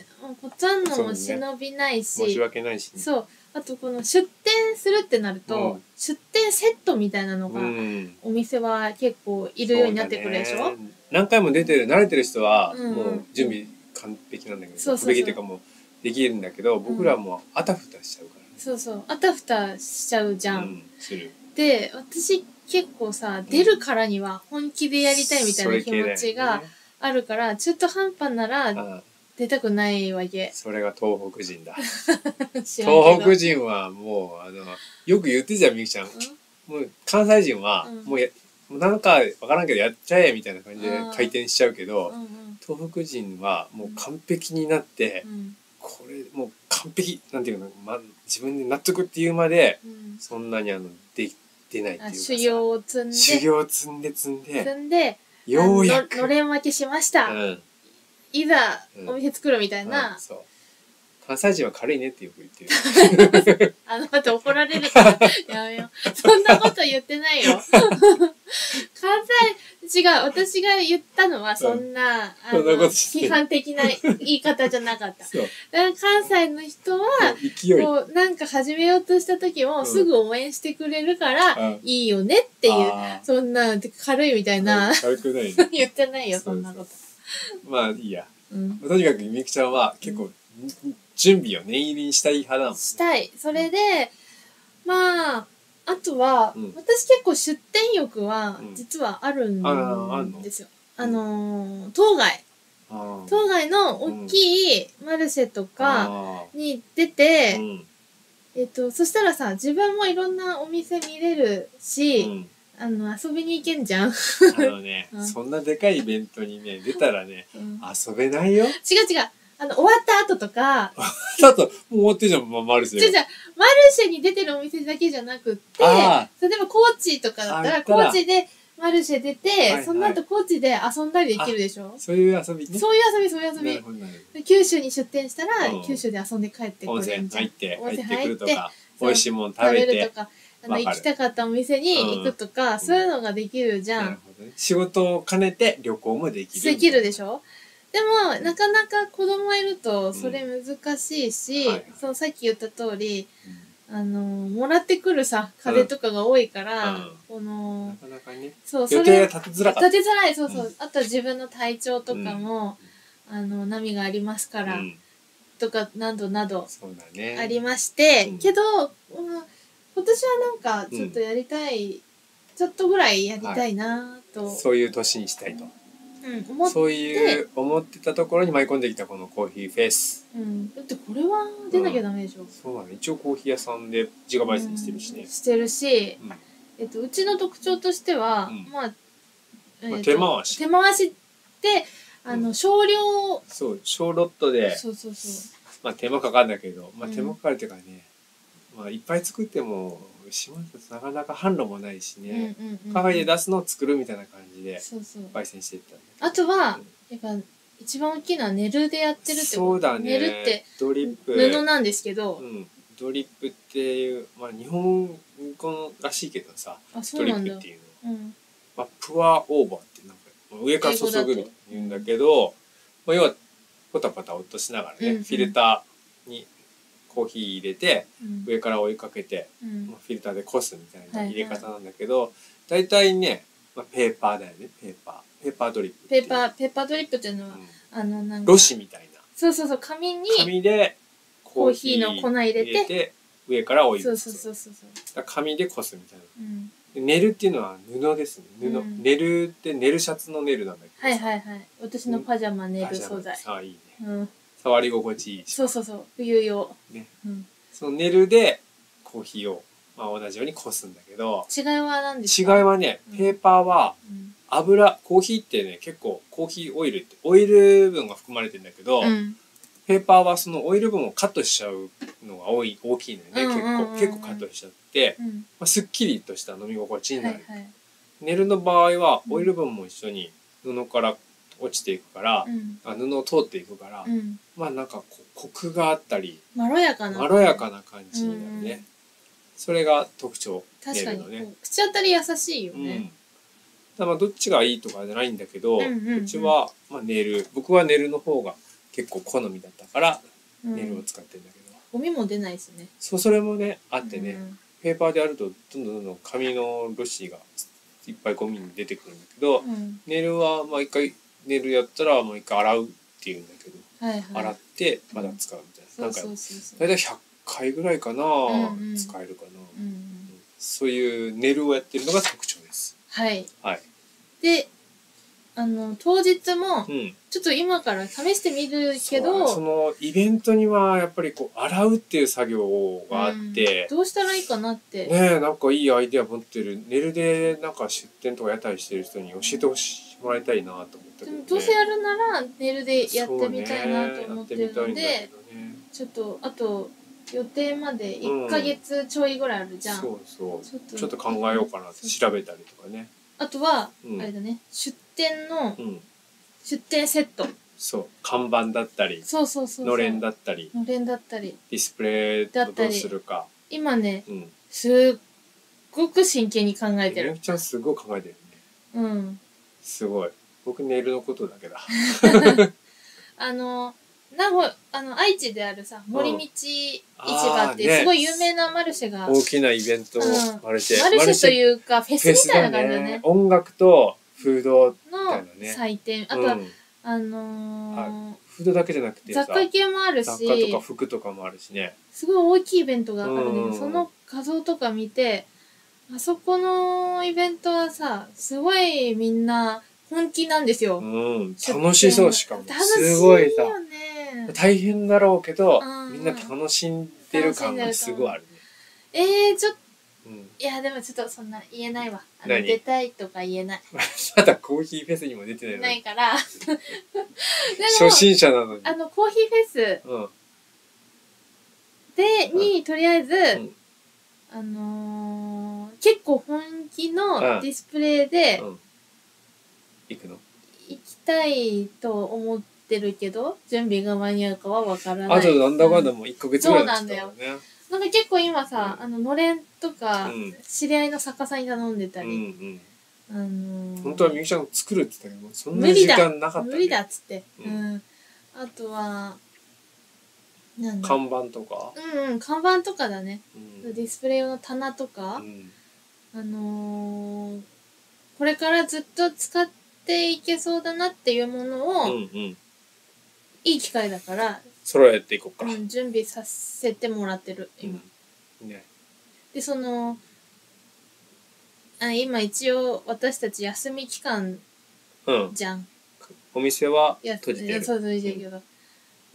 [SPEAKER 3] うん、もう断るのも忍びないし、
[SPEAKER 2] ね、申し訳ないし、ね、
[SPEAKER 3] そう。あと、この出店するってなると、うん、出店セットみたいなのが、お店は結構いるようになってくるでしょ、ね、
[SPEAKER 2] 何回も出てる、慣れてる人は、もう準備完璧なんだけど、完璧っていうかもうできるんだけど、僕らはもうあたふたしちゃうからね。
[SPEAKER 3] そうそう。あたふたしちゃうじゃん。うん、する。で、私結構さ、出るからには本気でやりたいみたいな気持ちがあるから、中途半端なら出たくないわけ。
[SPEAKER 2] それが東北人だ。東北人はもう、あの、よく言ってじゃん、みきちゃん。もう関西人は、もうや、 もうなんかわからんけどやっちゃえみたいな感じで回転しちゃうけど、
[SPEAKER 3] うんうん、
[SPEAKER 2] 東北人はもう完璧になって、うん、これもう完璧なんていうの、ま、自分で納得っていうまで、うん、そんなにあので出ないっていうかさ、
[SPEAKER 3] 修行を積んで
[SPEAKER 2] 修行を積んで積んで
[SPEAKER 3] 積んで
[SPEAKER 2] ようやく
[SPEAKER 3] のれん分けしました、うん、いざお店作るみたいな、
[SPEAKER 2] うんうん、そう関西人は軽いねってよく言ってる
[SPEAKER 3] あのまた怒られるからやめようそんなこと言ってないよ関西違う私が言ったのはそんな、うん、あの批判的な言い方じゃなかっただから関西の人はこうなんか始めようとした時もすぐ応援してくれるからいいよねっていう、うん、そんな軽いみたいな
[SPEAKER 2] 軽くない、
[SPEAKER 3] ね、言ってないよそんなこと
[SPEAKER 2] まあいいや、うん、とにかくみゆきちゃんは結構、うん準備を念入りにしたい派だもん、ね、
[SPEAKER 3] したい。それで、まあ、あとは、うん、私結構出店欲は実はあるんですよ。うん、あ, あのー、当該。当該の大きいマルシェとかに出て、うん、えっと、そしたらさ、自分もいろんなお店見れるし、うん、あの、遊びに行けんじゃん。あ
[SPEAKER 2] のね、うん、そんなでかいイベントにね、出たらね、うん、遊べないよ。違う
[SPEAKER 3] 違う。あの、終わった後とか。
[SPEAKER 2] だと、もう終わってんじゃん、まあ、マルシェ。
[SPEAKER 3] じゃじゃマルシェに出てるお店だけじゃなくって、例えばコーチとかだったら、コーチでマルシェ出て、はいはい、その後コーチで遊んだりできるでしょ。
[SPEAKER 2] そういう遊びね。
[SPEAKER 3] そういう遊び、そういう遊び。九州に出店したら、うん、九州で遊んで帰ってくるんじゃん。
[SPEAKER 2] 温泉入って、温泉入ってくるとか、美味しいもの食べて。
[SPEAKER 3] とか、あの、行きたかったお店に行くとか、うん、そういうのができるじゃん。なるほ
[SPEAKER 2] どね。仕事を兼ねて旅行もできる。
[SPEAKER 3] できるでしょ。でも、なかなか子供いるとそれ難しいし、うんはいはい、そのさっき言った通り、うん、あのもらってくるさ風とかが多いから、うん、この
[SPEAKER 2] なかなかね、
[SPEAKER 3] そう
[SPEAKER 2] 予定が立てづらかった。
[SPEAKER 3] 立てづらい、そうそう。うん、あとは自分の体調とかも、うん、あの波がありますから、うん、とかなどなどありまして、ね、けど、まあ、今年はなんかちょっとやりたい、ちょっとぐらいやりたいなと、
[SPEAKER 2] はい、そういう年にしたいと。
[SPEAKER 3] うん、思って
[SPEAKER 2] そういう思ってたところに舞い込んできたこのコーヒーフェイス、
[SPEAKER 3] うん、だってこれは出なきゃダメでしょ、うん、
[SPEAKER 2] そうだね、一応コーヒー屋さんで自家焙煎してるしね、
[SPEAKER 3] うん、してるし、うん、えっと、うちの特徴としては、うん、まあ、えーまあ、
[SPEAKER 2] 手回し
[SPEAKER 3] 手回しってあの、うん、少量
[SPEAKER 2] そう小ロットで
[SPEAKER 3] そうそうそう、
[SPEAKER 2] まあ手間かかるんだけど、まあ、手間かかるっていうかね、うん、まあ、いっぱい作っても島だとなかなか販路もないしね、うんうんうんうん、カフェで出すのを作るみたいな感じで焙煎していったんだけど、
[SPEAKER 3] あとは、うん、やっぱ一番大きいのはネルでやってるってこと。
[SPEAKER 2] そうだね、
[SPEAKER 3] ネルって
[SPEAKER 2] ドリップ
[SPEAKER 3] 布なんですけど、
[SPEAKER 2] うん、ドリップっていう、まあ、日本語らしいけどさ、ドリップっていうの、うん、まあ、プアオーバーってなんか上から注ぐって言うんだけど、まあ、要はポタポタ落としながらね、うんうん、フィルターにコーヒー入れて、うん、上から追いかけて、うん、まあ、フィルターでこすみたいな入れ方なんだけど、はいはい、大体ね、まあ、ペーパーだよね、ペーパーペーパードリップ
[SPEAKER 3] ペーパーペーパードリップっていうのは、うん、あのなんか
[SPEAKER 2] ロシみたいな、
[SPEAKER 3] そうそうそう、紙に
[SPEAKER 2] 紙で
[SPEAKER 3] コーヒーの粉入れて、
[SPEAKER 2] 入れて上から追い
[SPEAKER 3] そうそうそうそう
[SPEAKER 2] だ紙でこすみたいな、うん、ネルっていうのは布ですね、布、うん、ネルってネルシャツのネルなんだけど、
[SPEAKER 3] はいはいはい、私のパジャマネル素材、
[SPEAKER 2] ああいいね、うん、触り心地いいし、
[SPEAKER 3] そうそうそう、冬用
[SPEAKER 2] ね、うん、そのネルでコーヒーを、まあ、同じようにこすんだけど、
[SPEAKER 3] 違いは何ですか？
[SPEAKER 2] 違いはね、ペーパーは油、コーヒーってね、結構コーヒーオイルってオイル分が含まれてるんだけど、うん、ペーパーはそのオイル分をカットしちゃうのが多い大きいのよね、結構結構カットしちゃって、うん、まあ、すっきりとした飲み心地になる、はいはい、ネルの場合はオイル分も一緒に布から落ちていくから、うん、あ布を通っていくから、うん、まあなんかこコクがあったり
[SPEAKER 3] まろやかな
[SPEAKER 2] まろやかな感じになるね、うん、それが特徴。
[SPEAKER 3] 確かに、ね、口当たり優しいよね、うん、
[SPEAKER 2] だまあどっちがいいとかじゃないんだけど、うんうんうん、うちは、まあ、ネル僕はネルの方が結構好みだったからネルを使ってるんだけど、
[SPEAKER 3] ゴミも出ないですね。
[SPEAKER 2] そう、それもねあってね、うん、ペーパーでやるとどんどんどんどん紙のロシがいっぱいゴミに出てくるんだけど、うん、ネルはまあ一回ネルやったらもう一回洗うっていうんだけど、はいはい、洗ってまだ使うみたいな、うん、なんか大体ひゃっかいぐらいかな、うんうん、使えるかな、うんうん、そういうネルをやってるのが特徴です。
[SPEAKER 3] はい、
[SPEAKER 2] はい、
[SPEAKER 3] であの、当日も、
[SPEAKER 2] うん、
[SPEAKER 3] ちょっと今から試してみるけど、
[SPEAKER 2] そのイベントにはやっぱりこう洗うっていう作業があって、
[SPEAKER 3] うん、どうしたらいいかなって。
[SPEAKER 2] ねえ、なんかいいアイデア持ってる。ネルでなんか出店とか屋台してる人に教えてほしもらいたいなと思ったけど、ね、
[SPEAKER 3] でもどうせやるならネルでやってみたいなと思ってるので、ね、ちょっとあと予定までいっかげつちょいぐらいあるじゃん。うん、そうそうちょっと。ちょっと考えようかなって調べたりとかね。 あとは、うん、あれだね、出店の、うん、出店セット。
[SPEAKER 2] そう、看板だったり、
[SPEAKER 3] そうそうそうそう、
[SPEAKER 2] のれんだったり、
[SPEAKER 3] のれんだったり、
[SPEAKER 2] ディスプレイをどうするか。
[SPEAKER 3] 今ね、うん、すっごく真剣に考えてる。
[SPEAKER 2] みゆきちゃんすごい考えてるね。うん。すごい。僕ネイルのことだけだ。
[SPEAKER 3] あの、名古あの愛知であるさ森道市場ってすごい有名なマルシェが、
[SPEAKER 2] ね、大きなイベント、うん、マルシェ
[SPEAKER 3] マルシェというかフェスみたいな感じだね。だね
[SPEAKER 2] 音楽とフードみたいなね
[SPEAKER 3] の祭典、あとは、うん、あのー、
[SPEAKER 2] フードだけじゃなくて
[SPEAKER 3] 雑貨系もあるし、
[SPEAKER 2] 雑貨とか服とかもあるしね、
[SPEAKER 3] すごい大きいイベントがあるんだけど、うん、その画像とか見て、あそこのイベントはさすごいみんな本気なんですよ。
[SPEAKER 2] うん、楽しそう。しかもすごいさ、
[SPEAKER 3] ね、
[SPEAKER 2] 大変だろうけど、うん、みんな楽しんでる感がすごいあるね。
[SPEAKER 3] えー、ちょっと、うん、いやでもちょっとそんな言えないわ。あの出たいとか言えない。
[SPEAKER 2] まだコーヒーフェスにも出てないのに。
[SPEAKER 3] ないから。
[SPEAKER 2] 初心者なのに。
[SPEAKER 3] あのコーヒーフェス、うん、でにとりあえず、うん、あのー、結構本気のディスプレイで、うんうん、
[SPEAKER 2] 行くの？
[SPEAKER 3] 行きたいと思ってるけど準備が間に合うかはわからない。
[SPEAKER 2] あとなんだかんだもういっかげつぐらい経ったもんね。
[SPEAKER 3] そうなんだよ。なんか結構今さ、うん、あののれんとか、うん、知り合いの作家さんに頼んでたり、うんうん、あのー、
[SPEAKER 2] 本当はみゆきちゃん作るって言ったけどそんな時間なかった、ね、
[SPEAKER 3] 無理だっつって、うんうん、あとは
[SPEAKER 2] なんだ看板とか、
[SPEAKER 3] うんうん、看板とかだね、うん、ディスプレイ用の棚とか、うん、あのー、これからずっと使っていけそうだなっていうものを、うんうん、いい機会だから
[SPEAKER 2] 揃えていこうか、
[SPEAKER 3] うん、準備させてもらってる今、うんね、でそのあ今一応私たち休み期間じゃん、うん、
[SPEAKER 2] お店は閉じてる。
[SPEAKER 3] そう閉じてるけど、うん、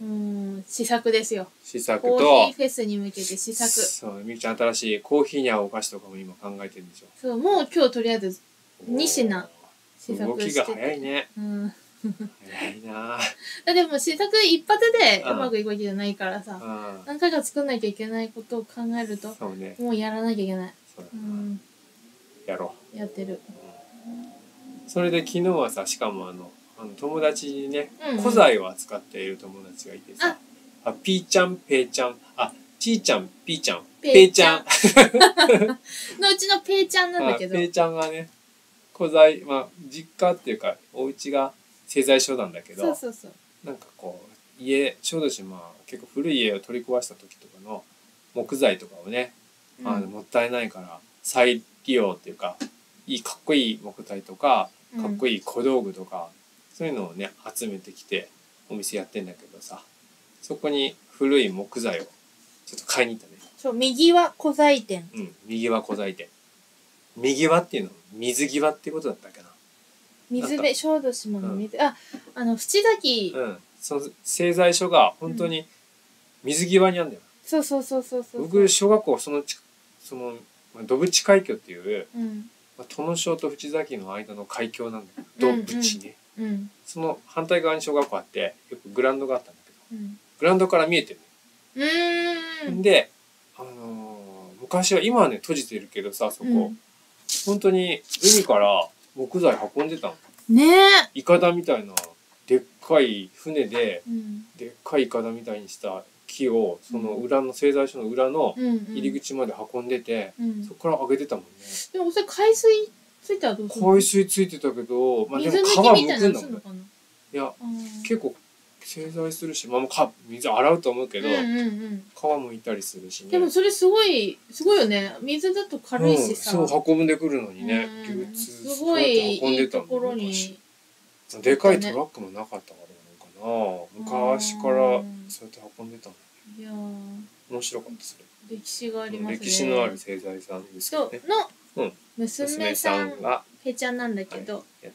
[SPEAKER 3] 試作ですよ。
[SPEAKER 2] 試作と
[SPEAKER 3] コーヒーフェスに向けて試作。
[SPEAKER 2] そうみゆきちゃん新しいコーヒーに合うお菓子とかも今考えてるんでしょ。
[SPEAKER 3] そうもう今日とりあえずに品試作してて。
[SPEAKER 2] 動きが早いね。うん早いな
[SPEAKER 3] あ。でも試作一発でうまくいくわけじゃないからさ、何回か作んなきゃいけないことを考えると、そうね、もうやらなきゃいけない。そうだな、うん、やろう。やってる。
[SPEAKER 2] うん、それで昨日はさ、しかもあのあの友達にね、うんうん、古材を扱っている友達がいてさ、あ、ピーちゃん、ペイちゃん、あ、ちーちゃん、ピーちゃん、ペイちゃん
[SPEAKER 3] のうちのペイちゃんなんだけど、
[SPEAKER 2] ペイちゃんがね、古材、まあ実家っていうかお家が製材所なんだけど、そうそうそう、なんかこう家小豆島、まあ、結構古い家を取り壊した時とかの木材とかをね、うん、あのもったいないから再利用っていうか、いいかっこいい木材とかかっこいい小道具とか、うん、そういうのをね集めてきてお店やってんだけどさ、そこに古い木材をちょっと買いに行ったね。
[SPEAKER 3] そう、右は古材店。
[SPEAKER 2] うん、右は古材店。右はっていうの水際っていうことだったっけな。
[SPEAKER 3] 水辺、小豆島の水、うん、あ、あの淵崎、
[SPEAKER 2] うん、その製材所が本当に水際にあるんだよ。
[SPEAKER 3] うん、そうそうそうそうそう。
[SPEAKER 2] 僕小学校そのその土淵海峡っていう、うん、まあ、殿庄と淵崎の間の海峡なんだけど、土淵ね、うんうん、その反対側に小学校あってよくグラウンドがあったんだけど、うん、グラウンドから見えてる、ね、うん、で、あのー、昔は今はね閉じてるけどさ、そこ、うん、本当に海から木材運んでたの
[SPEAKER 3] ね。
[SPEAKER 2] イカダみたいなでっかい船で、うん、でっかいイカダみたいにした木をその裏の製材所の裏の入り口まで運んでて、うんうん、そこから上げてたもんね。
[SPEAKER 3] でもそれ海水ついたらどうするの？
[SPEAKER 2] 海水ついてたけど、まあ、でも皮むくんだもんね。いや、結構製材するし、まあ、もうか水洗うと思うけど、うんうんうん、皮むいたりするしね。
[SPEAKER 3] でもそれすごいすごいよね。水だと軽いしさ、
[SPEAKER 2] うん、そう運んでくるのにね、
[SPEAKER 3] うん、すごいいいところに。
[SPEAKER 2] でかいトラックもなかったからなのかな。昔からそうやって運んでたの。いや面白かったそ
[SPEAKER 3] れ。歴史がありますね。
[SPEAKER 2] 歴史のある製材さんですけどね。
[SPEAKER 3] の、うん、娘さんがペちゃんなんだけど、はい、やって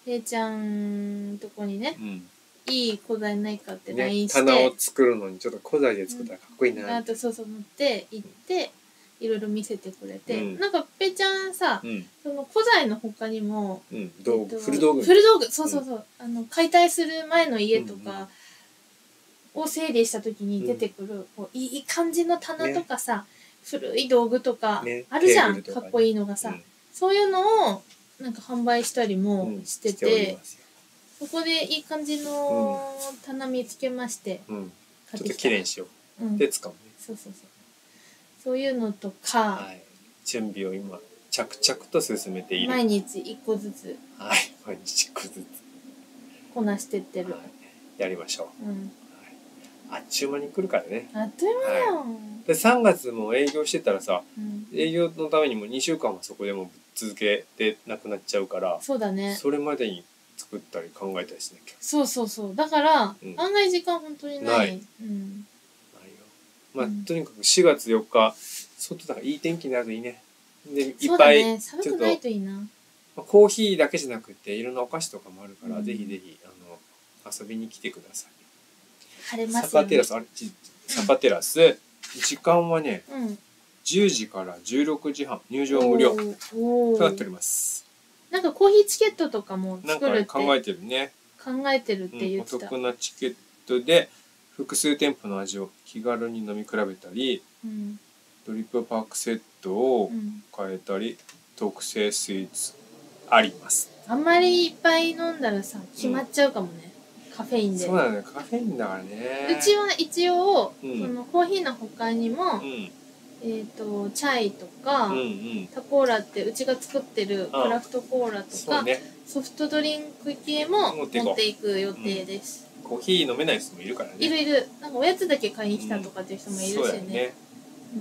[SPEAKER 3] れいちゃんとこにね、
[SPEAKER 2] うん、
[SPEAKER 3] いい古材ないかって ライン
[SPEAKER 2] ね、
[SPEAKER 3] して、
[SPEAKER 2] 棚を作るのにちょっと古材で作ったらかっこいいな、
[SPEAKER 3] あとそうそう持って行っていろいろ見せてくれて、
[SPEAKER 2] うん、
[SPEAKER 3] なんかぺーちゃんさ、
[SPEAKER 2] うん、
[SPEAKER 3] その古材の他にも、
[SPEAKER 2] うん、道具、
[SPEAKER 3] えっと
[SPEAKER 2] 古道具、
[SPEAKER 3] 古道具そうそうそう、うん、あの解体する前の家とかを整理した時に出てくる、うん、こういい感じの棚とかさ、ね、古い道具とかあるじゃん、ね、かっこいいのがさ、うん、そういうのをなんか販売したりもしてて、うん、してそこでいい感じの棚見つけまして、
[SPEAKER 2] うん、ちょっときれいにしよう、うん、で使うね、
[SPEAKER 3] そうそうそう、そういうのとか、
[SPEAKER 2] はい、準備を今着々と進めている、
[SPEAKER 3] 毎日一個ずつ、
[SPEAKER 2] はい、毎日一個ずつ
[SPEAKER 3] こなしてってる、はい、
[SPEAKER 2] やりましょう、うん、はい、あっちゅう間に来るからね、
[SPEAKER 3] あっという間だよ、はい、
[SPEAKER 2] でさんがつも営業してたらさ、うん、営業のためにもにしゅうかんはそこでも続けてなくなっちゃうから、そうだね、それまでに作ったり考えたりしなきゃ、
[SPEAKER 3] そうそうそう、だから、うん、案外時間本当にない、ない、うん、
[SPEAKER 2] ないよ、まあ、うん、とにかくしがつよっか外だからいい天気になるといいね、でいっぱい、ね、
[SPEAKER 3] 寒くないといいな、
[SPEAKER 2] コーヒーだけじゃなくていろんなお菓子とかもあるから、うん、ぜひぜひあの遊びに来てください。
[SPEAKER 3] 晴れますよね。
[SPEAKER 2] サカテラス、あれサカテラス、時間はね、うん、じゅうじからじゅうろくじはん、入場無料となっております。
[SPEAKER 3] なんかコーヒーチケットとかも作るって、
[SPEAKER 2] なんか、ね、考えてるね。
[SPEAKER 3] 考えてるって言ってた、
[SPEAKER 2] うん、お得なチケットで複数店舗の味を気軽に飲み比べたり、うん、ドリップパックセットを変えたり、うん、特製スイーツあります。
[SPEAKER 3] あんまりいっぱい飲んだらさ決まっちゃうかもね、うん、カフェインで。
[SPEAKER 2] そうだね、カフェインだからね。
[SPEAKER 3] うちは一応、うん、そのコーヒーの他にも、うん、えっとチャイとか、うんうん、タコーラってうちが作ってるクラフトコーラとか、ね、ソフトドリンク系も持っていく予定です、
[SPEAKER 2] うん、コーヒー飲めない人もいるからね。
[SPEAKER 3] いるいる、なんかおやつだけ買いに来たとかっていう人もいるしね、うん、そうだよね、
[SPEAKER 2] うん、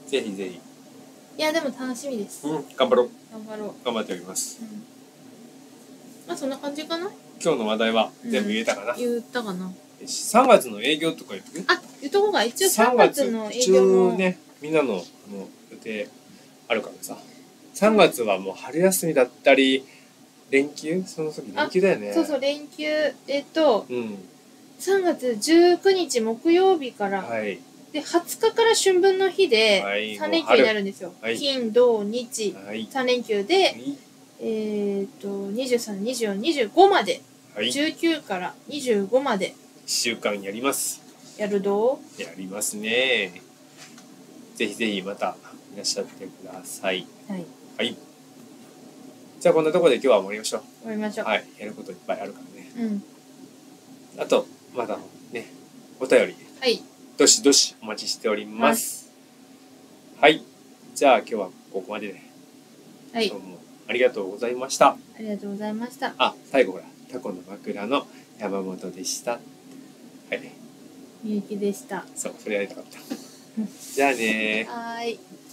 [SPEAKER 2] ぜひぜひ。
[SPEAKER 3] いやでも楽しみです、
[SPEAKER 2] うん、頑張ろう
[SPEAKER 3] 頑張ろう
[SPEAKER 2] 頑張っております、うん、
[SPEAKER 3] まあそんな感じかな。
[SPEAKER 2] 今日の話題は全部言えたかな、うん、
[SPEAKER 3] 言ったかな。
[SPEAKER 2] さんがつの営業とか言って
[SPEAKER 3] あ、言った方が一応さんがつの営業も
[SPEAKER 2] ね、みんなの、あの予定あるからさ、さんがつはもう春休みだったり連休、その時連休だよね。
[SPEAKER 3] そうそう、連休、えっと、うん、さんがつじゅうくにち木曜日から、はい、ではつかから春分の日でさんれんきゅうになるんですよ、はい、金土日、はい、さんれんきゅうで、はい、えっとにじゅうさん、にじゅうよん、にじゅうごまで、はい、じゅうくからにじゅうごまでいっ
[SPEAKER 2] しゅうかんやります。
[SPEAKER 3] やるど
[SPEAKER 2] うやりますね。ぜひぜひまたいらっしゃってください。はい、はい、じゃあこんなところで今日は終わりましょう。
[SPEAKER 3] 終わりましょう。
[SPEAKER 2] はい、やることいっぱいあるからね。うん。あとまだね、お便り、はい、どしどしお待ちしております。はい、はい、じゃあ今日はここまでで、はい、どうもありがとうございました。
[SPEAKER 3] ありがとうございました。
[SPEAKER 2] あ、最後ほらタコの枕の山本でした。はい。
[SPEAKER 3] みゆきでした。
[SPEAKER 2] そう、それやりたかった。じゃあねー。
[SPEAKER 3] はーい。